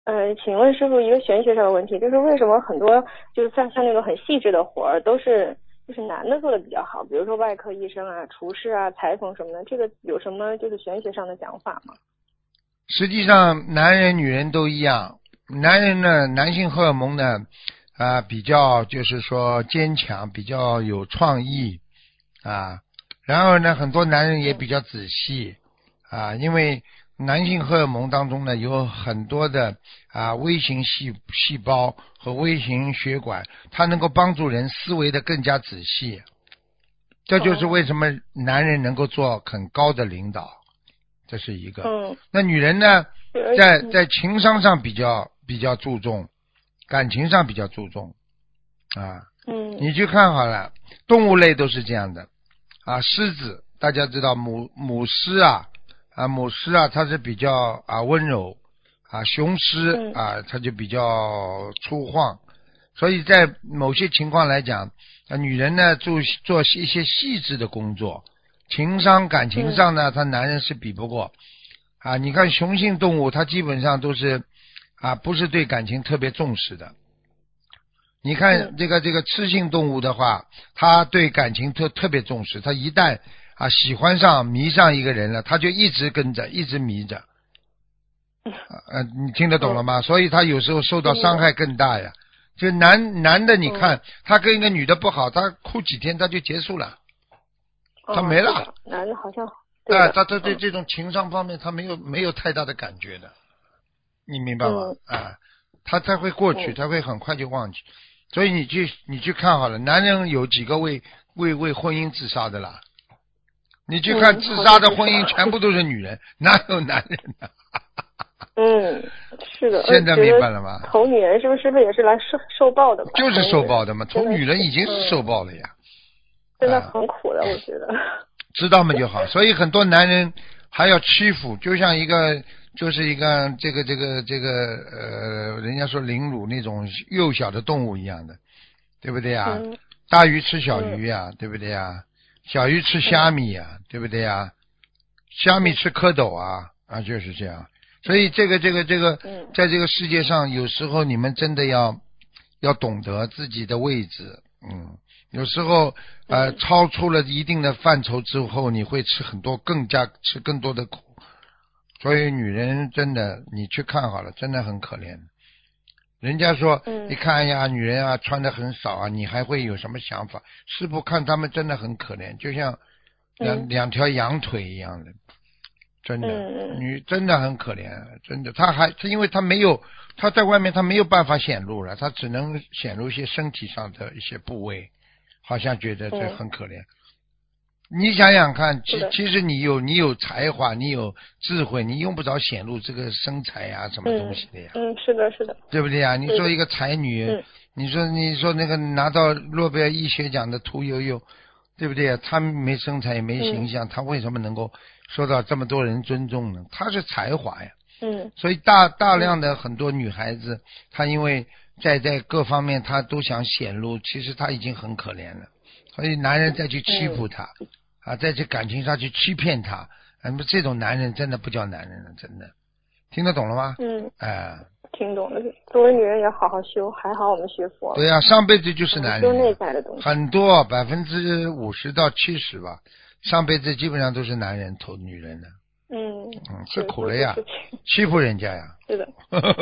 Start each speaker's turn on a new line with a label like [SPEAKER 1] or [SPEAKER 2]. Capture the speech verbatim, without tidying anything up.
[SPEAKER 1] 呃，请问师傅一个玄学上的问题，就是为什么很多就是像像那种很细致的活儿都是就是男的做的比较好，比如说外科医生啊、厨师啊、裁缝什么的，这个有什么就是玄学上的讲法吗？
[SPEAKER 2] 实际上，男人女人都一样。男人呢，男性荷尔蒙呢，啊、比较就是说坚强，比较有创意啊。然后呢，很多男人也比较仔细啊，因为男性荷尔蒙当中呢有很多的啊微型细细胞和微型血管，它能够帮助人思维的更加仔细。这就是为什么男人能够做很高的领导，这是一个。
[SPEAKER 1] 嗯，
[SPEAKER 2] 那女人呢，
[SPEAKER 1] 对
[SPEAKER 2] 在在情商上比较比较注重，感情上比较注重啊。
[SPEAKER 1] 嗯
[SPEAKER 2] 你去看好了，动物类都是这样的啊。狮子大家知道母母狮啊啊母狮啊，它是比较啊温柔啊，雄狮
[SPEAKER 1] 嗯
[SPEAKER 2] 啊它就比较粗犷。所以在某些情况来讲，啊女人呢做做一些细致的工作，情商感情
[SPEAKER 1] 嗯
[SPEAKER 2] 上呢，他男人是比不过啊。你看雄性动物，它基本上都是啊不是对感情特别重视的。你看
[SPEAKER 1] 嗯
[SPEAKER 2] 这个这个雌性动物的话，它对感情特特别重视，它一旦啊喜欢上迷上一个人了，它就一直跟着，一直迷着。呃，你听得懂了
[SPEAKER 1] 嗯，
[SPEAKER 2] 吗？所以他有时候受到
[SPEAKER 1] 听懂。
[SPEAKER 2] 伤害更大呀。就男男的，你
[SPEAKER 1] 嗯
[SPEAKER 2] 看他跟一个女的不好，他哭几天他就结束了，他
[SPEAKER 1] 哦，
[SPEAKER 2] 没了。
[SPEAKER 1] 是的，男的好像对
[SPEAKER 2] 哎、
[SPEAKER 1] 的。
[SPEAKER 2] 他他对
[SPEAKER 1] 嗯
[SPEAKER 2] 这种情商方面他没有没有太大的感觉的，你明白吗？
[SPEAKER 1] 嗯
[SPEAKER 2] 哎、他他会过去，
[SPEAKER 1] 嗯
[SPEAKER 2] 他会很快就忘记。所以你去你去看好了，男人有几个为为为婚姻自杀的啦？你去看
[SPEAKER 1] 嗯，
[SPEAKER 2] 自
[SPEAKER 1] 好
[SPEAKER 2] 杀的婚
[SPEAKER 1] 像不少。
[SPEAKER 2] 姻全部都是女人，哪有男人呢？
[SPEAKER 1] 嗯，是的，我
[SPEAKER 2] 现在
[SPEAKER 1] 觉得
[SPEAKER 2] 明白了吗？
[SPEAKER 1] 投女人是不是是不是也是来受受报的吧？
[SPEAKER 2] 就是
[SPEAKER 1] 投女人
[SPEAKER 2] 受报的嘛，
[SPEAKER 1] 真的是，
[SPEAKER 2] 从女人已经是受
[SPEAKER 1] 嗯，
[SPEAKER 2] 报了呀。
[SPEAKER 1] 真的
[SPEAKER 2] 啊，
[SPEAKER 1] 很苦的，我觉得。
[SPEAKER 2] 知道嘛就好。所以很多男人还要欺负，就像一个就是一个这个这个这个呃，人家说凌辱那种幼小的动物一样的，对不对呀？
[SPEAKER 1] 嗯
[SPEAKER 2] 大鱼吃小
[SPEAKER 1] 嗯
[SPEAKER 2] 鱼呀，对不对呀？小鱼吃
[SPEAKER 1] 嗯
[SPEAKER 2] 虾米呀，对不对呀？虾米
[SPEAKER 1] 嗯
[SPEAKER 2] 吃蝌蚪啊啊，就是这样。所以这个这个这个，
[SPEAKER 1] 嗯
[SPEAKER 2] 在这个世界上，有时候你们真的要要懂得自己的位置，嗯，有时候呃
[SPEAKER 1] 嗯
[SPEAKER 2] 超出了一定的范畴之后，你会吃很多更加吃更多的苦。所以女人真的，你去看好了，真的很可怜。人家说，你
[SPEAKER 1] 嗯
[SPEAKER 2] 看呀，女人啊穿的很少啊，你还会有什么想法？师傅看他们真的很可怜，就像两
[SPEAKER 1] 嗯
[SPEAKER 2] 两条羊腿一样的。真的，
[SPEAKER 1] 嗯
[SPEAKER 2] 女真的很可怜，真的，她还她因为她没有，她在外面她没有办法显露了，她只能显露一些身体上的一些部位，好像觉得这
[SPEAKER 1] 嗯，
[SPEAKER 2] 很可怜。你想想看，
[SPEAKER 1] 是的。
[SPEAKER 2] 其其实你有你有才华，你有智慧，你用不着显露这个身材呀、什么东
[SPEAKER 1] 嗯
[SPEAKER 2] 西的呀，
[SPEAKER 1] 嗯，是的，是的，
[SPEAKER 2] 对不对呀？你
[SPEAKER 1] 对的。
[SPEAKER 2] 说一个才女，
[SPEAKER 1] 嗯
[SPEAKER 2] 你说你说那个拿到诺贝尔医学奖的屠呦呦，对不对呀？她没身材也没形
[SPEAKER 1] 嗯
[SPEAKER 2] 象，她为什么能够受到这么多人尊重呢？她是才华呀。
[SPEAKER 1] 嗯
[SPEAKER 2] 所以大大
[SPEAKER 1] 嗯
[SPEAKER 2] 量的很多女孩子，她因为在在各方面她都想显露，其实她已经很可怜了。所以男人再去欺
[SPEAKER 1] 嗯，
[SPEAKER 2] 负她啊，在这感情上去欺骗她，那么这种男人真的不叫男人了，真的听得懂了吗？
[SPEAKER 1] 嗯，
[SPEAKER 2] 哎、
[SPEAKER 1] 听懂了。作为女人也好好修，还好我们学佛了，
[SPEAKER 2] 对呀、上辈子就是
[SPEAKER 1] 我们修内
[SPEAKER 2] 男人呀，
[SPEAKER 1] 在的东西。
[SPEAKER 2] 很多百分之五十到七十吧，上辈子基本上都是男人投女人的，
[SPEAKER 1] 嗯，
[SPEAKER 2] 嗯，吃
[SPEAKER 1] 是
[SPEAKER 2] 苦了呀，
[SPEAKER 1] 做错事情。
[SPEAKER 2] 欺负人家呀。
[SPEAKER 1] 是的。